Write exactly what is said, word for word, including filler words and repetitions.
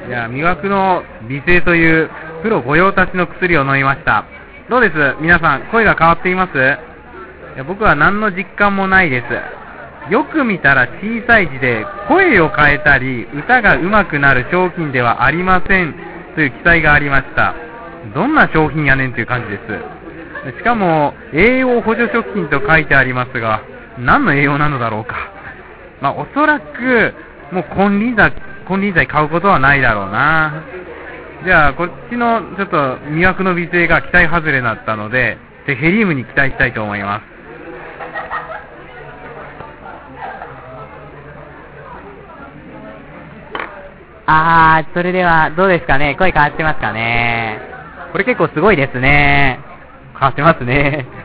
いや、魅惑の美声というプロ御用達の薬を飲みました。どうです皆さん、声が変わっています？いや、僕は何の実感もないです。よく見たら小さい字で声を変えたり歌が上手くなる商品ではありませんという記載がありました。どんな商品やねんという感じです。しかも栄養補助食品と書いてありますが、何の栄養なのだろうか。まあおそらくもう金輪際金輪際買うことはないだろうな。じゃあこっちのちょっと魅惑の美声が期待外れだったので、ヘリウムに期待したいと思います。あー、それではどうですかね、声変わってますかね。これ結構すごいですね。変わってますね。